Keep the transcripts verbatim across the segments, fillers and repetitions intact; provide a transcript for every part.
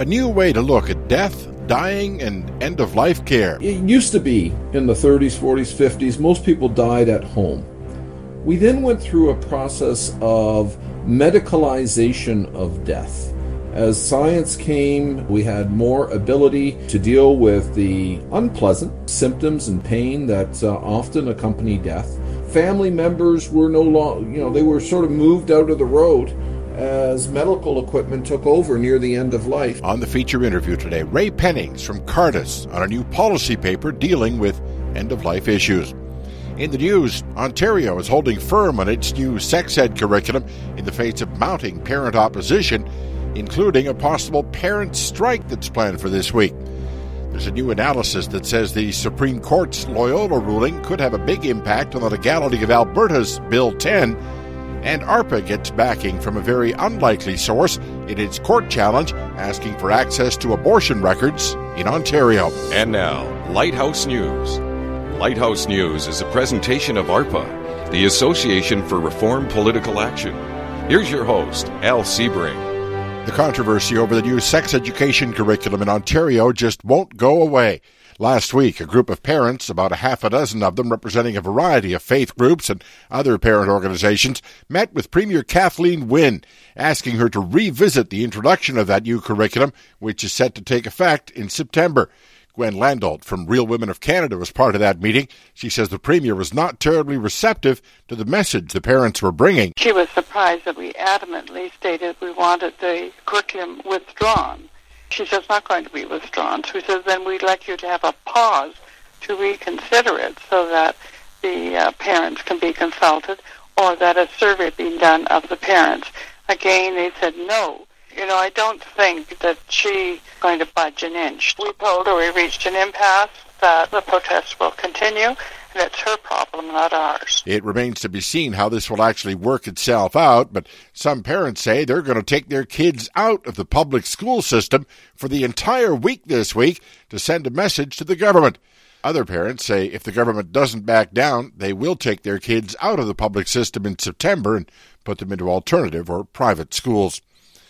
A new way to look at death, dying, and end-of-life care. It used to be in the thirties, forties, fifties, most people died at home. We then went through a process of medicalization of death. As science came, we had more ability to deal with the unpleasant symptoms and pain that uh, often accompany death. Family members were no longer, you know, they were sort of moved out of the road as medical equipment took over near the end of life. On the feature interview today, Ray Pennings from Cardus on a new policy paper dealing with end-of-life issues. In the news, Ontario is holding firm on its new sex ed curriculum in the face of mounting parent opposition, including a possible parent strike that's planned for this week. There's a new analysis that says the Supreme Court's Loyola ruling could have a big impact on the legality of Alberta's Bill ten, and ARPA gets backing from a very unlikely source in its court challenge asking for access to abortion records in Ontario. And now, Lighthouse News. Lighthouse News is a presentation of ARPA, the Association for Reform Political Action. Here's your host, Al Sebring. The controversy over the new sex education curriculum in Ontario just won't go away. Last week, a group of parents, about a half a dozen of them representing a variety of faith groups and other parent organizations, met with Premier Kathleen Wynne, asking her to revisit the introduction of that new curriculum, which is set to take effect in September. Gwen Landolt from Real Women of Canada was part of that meeting. She says the Premier was not terribly receptive to the message the parents were bringing. She was surprised that we adamantly stated we wanted the curriculum withdrawn. She says it's not going to be withdrawn. She says then we'd like you to have a pause to reconsider it so that the uh, parents can be consulted or that a survey be done of the parents. Again, they said no. You know, I don't think that she's going to budge an inch. We told her we reached an impasse, that the protests will continue, and it's her problem, not ours. It remains to be seen how this will actually work itself out, but some parents say they're going to take their kids out of the public school system for the entire week this week to send a message to the government. Other parents say if the government doesn't back down, they will take their kids out of the public system in September and put them into alternative or private schools.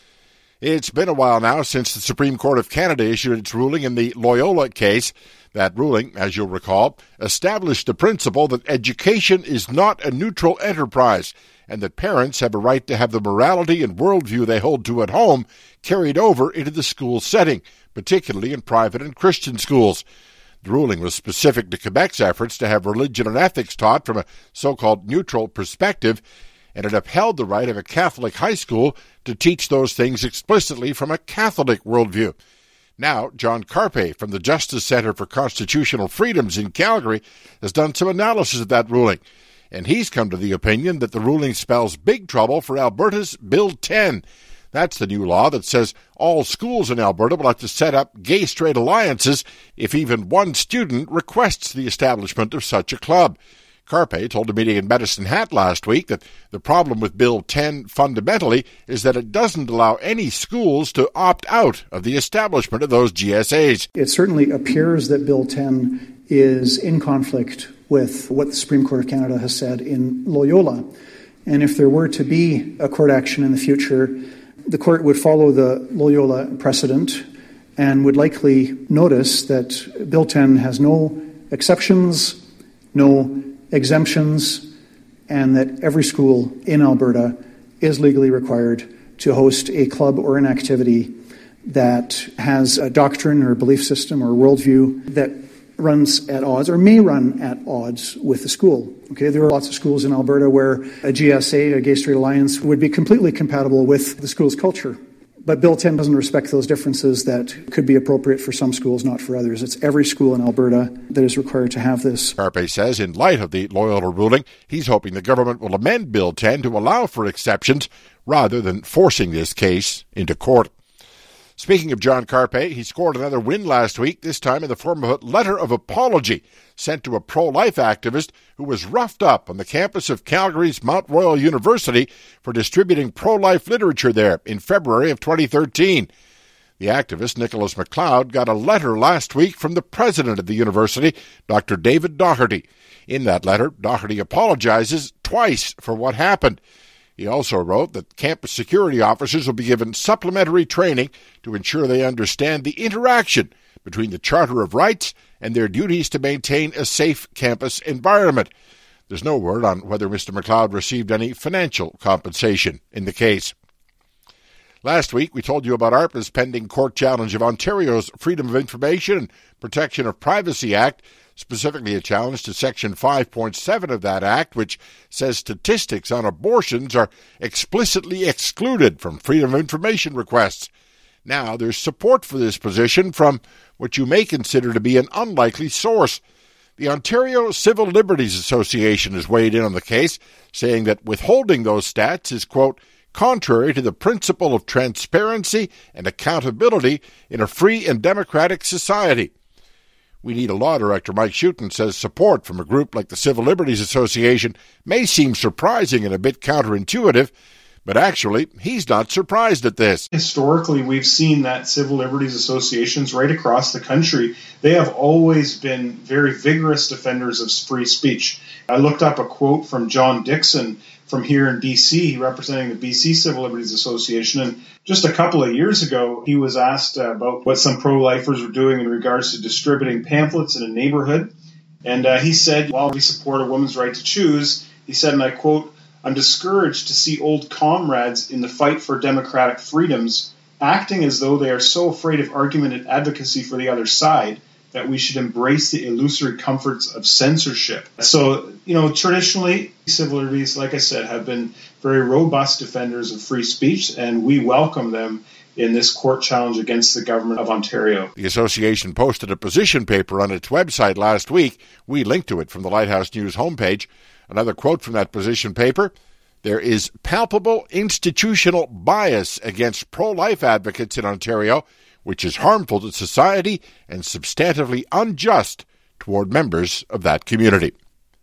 It's been a while now since the Supreme Court of Canada issued its ruling in the Loyola case. That ruling, as you'll recall, established the principle that education is not a neutral enterprise and that parents have a right to have the morality and worldview they hold to at home carried over into the school setting, particularly in private and Christian schools. The ruling was specific to Quebec's efforts to have religion and ethics taught from a so-called neutral perspective, and it upheld the right of a Catholic high school to teach those things explicitly from a Catholic worldview. Now, John Carpe from the Justice Centre for Constitutional Freedoms in Calgary has done some analysis of that ruling, and he's come to the opinion that the ruling spells big trouble for Alberta's Bill ten. That's the new law that says all schools in Alberta will have to set up gay-straight alliances if even one student requests the establishment of such a club. Carpe told a meeting in Medicine Hat last week that the problem with Bill ten fundamentally is that it doesn't allow any schools to opt out of the establishment of those G S As. It certainly appears that Bill ten is in conflict with what the Supreme Court of Canada has said in Loyola. And if there were to be a court action in the future, the court would follow the Loyola precedent and would likely notice that Bill ten has no exceptions, no exemptions, and that every school in Alberta is legally required to host a club or an activity that has a doctrine or a belief system or a worldview that runs at odds or may run at odds with the school. Okay, there are lots of schools in Alberta where a G S A, a Gay Straight Alliance, would be completely compatible with the school's culture. But Bill ten doesn't respect those differences that could be appropriate for some schools, not for others. It's every school in Alberta that is required to have this. Carpe says in light of the Loyola ruling, he's hoping the government will amend Bill ten to allow for exceptions rather than forcing this case into court. Speaking of John Carpe, he scored another win last week, this time in the form of a letter of apology sent to a pro-life activist who was roughed up on the campus of Calgary's Mount Royal University for distributing pro-life literature there in February of twenty thirteen. The activist, Nicholas MacLeod, got a letter last week from the president of the university, Doctor David Doherty. In that letter, Doherty apologizes twice for what happened. He also wrote that campus security officers will be given supplementary training to ensure they understand the interaction between the Charter of Rights and their duties to maintain a safe campus environment. There's no word on whether Mister MacLeod received any financial compensation in the case. Last week, we told you about ARPA's pending court challenge of Ontario's Freedom of Information and Protection of Privacy Act, specifically a challenge to Section five point seven of that act, which says statistics on abortions are explicitly excluded from Freedom of Information requests. Now, there's support for this position from what you may consider to be an unlikely source. The Ontario Civil Liberties Association has weighed in on the case, saying that withholding those stats is, quote, contrary to the principle of transparency and accountability in a free and democratic society. We Need a Law director Mike Schutten says support from a group like the Civil Liberties Association may seem surprising and a bit counterintuitive, but actually, he's not surprised at this. Historically, we've seen that civil liberties associations right across the country, they have always been very vigorous defenders of free speech. I looked up a quote from John Dixon from here in B C, representing the B C Civil Liberties Association, and just a couple of years ago, he was asked about what some pro-lifers were doing in regards to distributing pamphlets in a neighborhood, and uh, he said, while we support a woman's right to choose, he said, and I quote, I'm discouraged to see old comrades in the fight for democratic freedoms acting as though they are so afraid of argument and advocacy for the other side that we should embrace the illusory comforts of censorship. So, you know, traditionally, civil liberties, like I said, have been very robust defenders of free speech, and we welcome them in this court challenge against the government of Ontario. The association posted a position paper on its website last week. We linked to it from the Lighthouse News homepage. Another quote from that position paper, there is palpable institutional bias against pro-life advocates in Ontario, which is harmful to society and substantively unjust toward members of that community.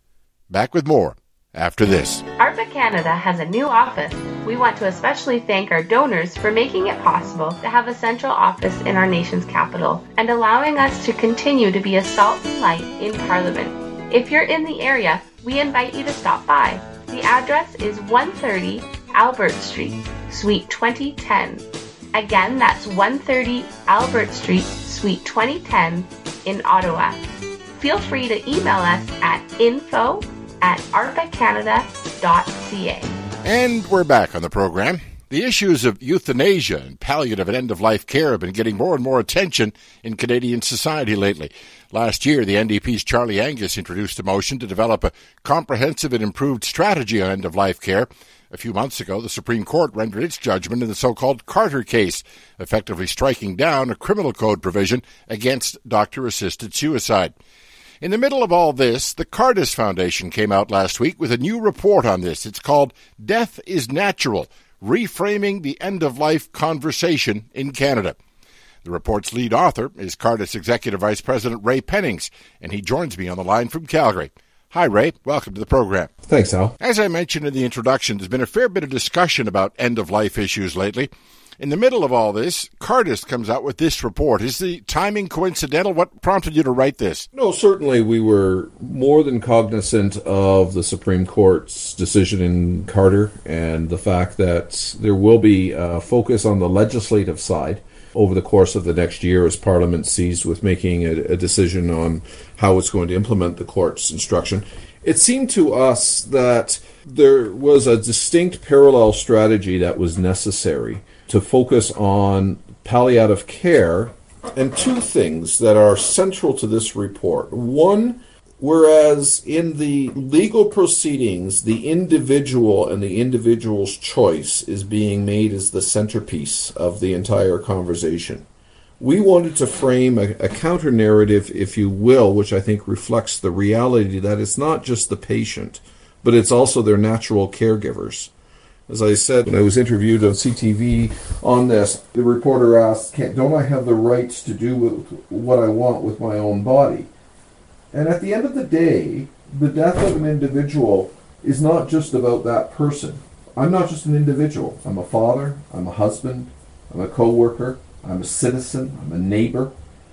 Back with more after this. ARPA Canada has a new office. We want to especially thank our donors for making it possible to have a central office in our nation's capital and allowing us to continue to be a salt and light in Parliament. If you're in the area, we invite you to stop by. The address is one thirty Albert Street, Suite twenty ten. Again, that's one thirty Albert Street, Suite twenty ten in Ottawa. Feel free to email us at info at arpa canada dot c a. And we're back on the program. The issues of euthanasia and palliative and end-of-life care have been getting more and more attention in Canadian society lately. Last year, the N D P's Charlie Angus introduced a motion to develop a comprehensive and improved strategy on end-of-life care. A few months ago, the Supreme Court rendered its judgment in the so-called Carter case, effectively striking down a criminal code provision against doctor-assisted suicide. In the middle of all this, the Cardis Foundation came out last week with a new report on this. It's called Death is Natural, Reframing the End-of-Life Conversation in Canada. The report's lead author is Cardis Executive Vice President Ray Pennings, and he joins me on the line from Calgary. Hi, Ray. Welcome to the program. Thanks, Al. As I mentioned in the introduction, there's been a fair bit of discussion about end-of-life issues lately. In the middle of all this, Cardis comes out with this report. Is the timing coincidental? What prompted you to write this? No, certainly we were more than cognizant of the Supreme Court's decision in Carter and the fact that there will be a focus on the legislative side over the course of the next year as Parliament seized with making a, a decision on how it's going to implement the court's instruction. It seemed to us that there was a distinct parallel strategy that was necessary to focus on palliative care, and two things that are central to this report. One, whereas in the legal proceedings, the individual and the individual's choice is being made as the centerpiece of the entire conversation, we wanted to frame a, a counter-narrative, if you will, which I think reflects the reality that it's not just the patient, but it's also their natural caregivers. As I said, when I was interviewed on C T V on this, the reporter asked, don't I have the rights to do with what I want with my own body? And at the end of the day, the death of an individual is not just about that person. I'm not just an individual. I'm a father, I'm a husband, I'm a co-worker, I'm a citizen, I'm a neighbor.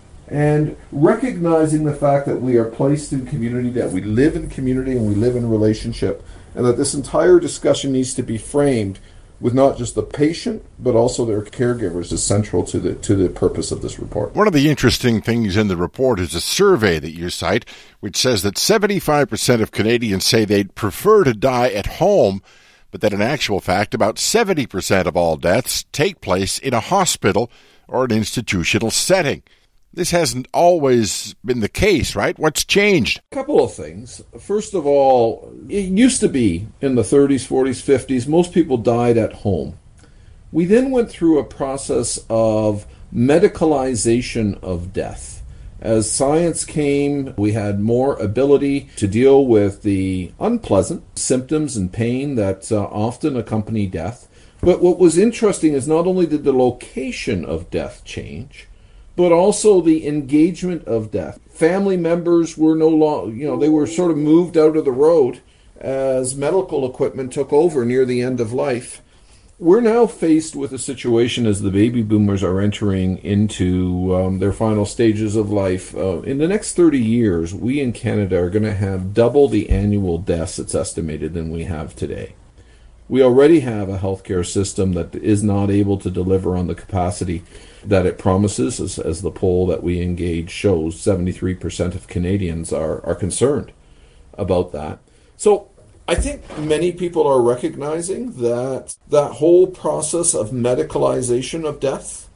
And recognizing the fact that we are placed in community, that we live in community and we live in relationship, and that this entire discussion needs to be framed with not just the patient, but also their caregivers is central to the to the purpose of this report. One of the interesting things in the report is a survey that you cite, which says that seventy-five percent of Canadians say they'd prefer to die at home, but that in actual fact, about seventy percent of all deaths take place in a hospital or an institutional setting. This hasn't always been the case, right? What's changed? A couple of things. First of all, it used to be in the thirties, forties, fifties, most people died at home. We then went through a process of medicalization of death. As science came, we had more ability to deal with the unpleasant symptoms and pain that uh, often accompany death. But what was interesting is not only did the location of death change, but also the engagement of death. Family members were no longer, you know, they were sort of moved out of the road as medical equipment took over near the end of life. We're now faced with a situation as the baby boomers are entering into um, their final stages of life. Uh, in the next thirty years, we in Canada are going to have double the annual deaths, it's estimated, than we have today. We already have a healthcare system that is not able to deliver on the capacity that it promises, as, as the poll that we engage shows. seventy-three percent of Canadians are, are concerned about that. So I think many people are recognizing that that whole process of medicalization of death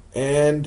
and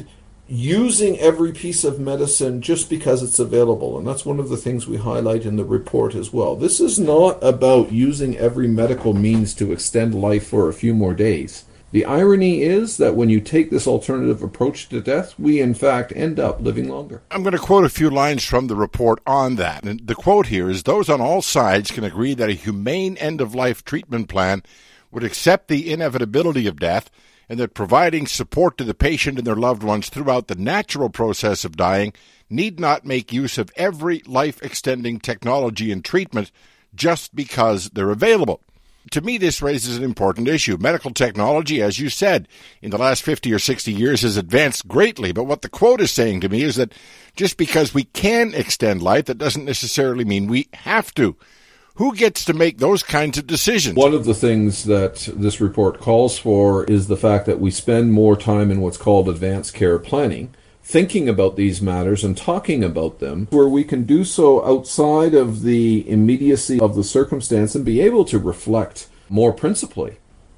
using every piece of medicine just because it's available, and that's one of the things we highlight in the report as well. This is not about using every medical means to extend life for a few more days. The irony is that when you take this alternative approach to death, we in fact end up living longer. I'm going to quote a few lines from the report on that. And the quote here is, "Those on all sides can agree that a humane end-of-life treatment plan would accept the inevitability of death, and that providing support to the patient and their loved ones throughout the natural process of dying need not make use of every life-extending technology and treatment just because they're available." To me, this raises an important issue. Medical technology, as you said, in the last fifty or sixty years has advanced greatly. But what the quote is saying to me is that just because we can extend life, that doesn't necessarily mean we have to. Who gets to make those kinds of decisions? One of the things that this report calls for is the fact that we spend more time in what's called advanced care planning, thinking about these matters and talking about them, where we can do so outside of the immediacy of the circumstance and be able to reflect more principally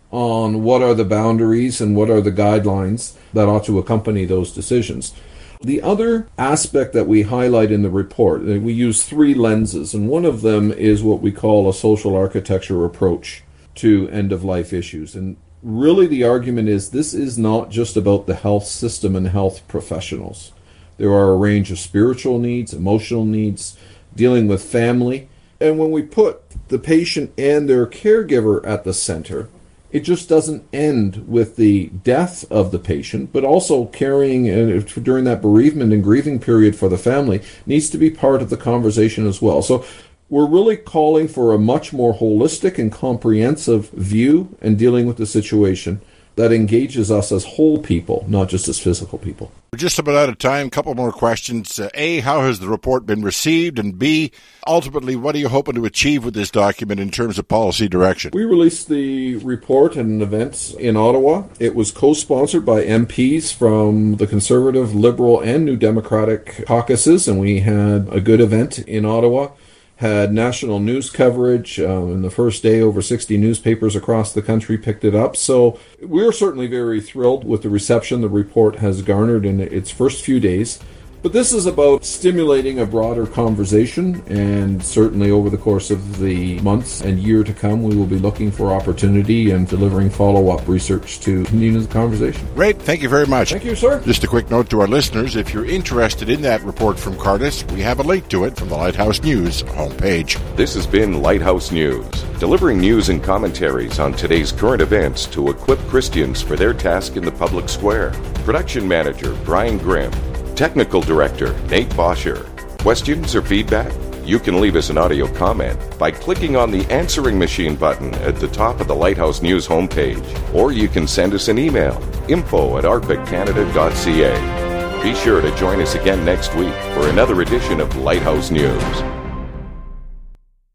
on what are the boundaries and what are the guidelines that ought to accompany those decisions. The other aspect that we highlight in the report, we use three lenses, and one of them is what we call a social architecture approach to end-of-life issues. And really the argument is this is not just about the health system and health professionals. There are a range of spiritual needs, emotional needs, dealing with family. And when we put the patient and their caregiver at the center, it just doesn't end with the death of the patient, but also carrying, uh, during that bereavement and grieving period for the family, needs to be part of the conversation as well. So we're really calling for a much more holistic and comprehensive view and dealing with the situation that engages us as whole people, not just as physical people. We're just about out of time. A couple more questions. Uh, A, how has the report been received? And B, ultimately, what are you hoping to achieve with this document in terms of policy direction? We released the report at an event in Ottawa. It was co-sponsored by M Ps from the Conservative, Liberal, and New Democratic caucuses, and we had a good event in Ottawa. Had national news coverage. Um, in the first day, over sixty newspapers across the country picked it up. So we're certainly very thrilled with the reception the report has garnered in its first few days. But this is about stimulating a broader conversation, and certainly over the course of the months and year to come, we will be looking for opportunity and delivering follow-up research to continue the conversation. Great. Thank you very much. Thank you, sir. Just a quick note to our listeners, if you're interested in that report from Cardis, we have a link to it from the Lighthouse News homepage. This has been Lighthouse News, delivering news and commentaries on today's current events to equip Christians for their task in the public square. Production Manager Brian Grimm. Technical Director Nate Bosher. Questions or feedback? You can leave us an audio comment by clicking on the answering machine button at the top of the Lighthouse News homepage, or you can send us an email, info at a r p a canada dot c a. Be sure to join us again next week for another edition of Lighthouse News.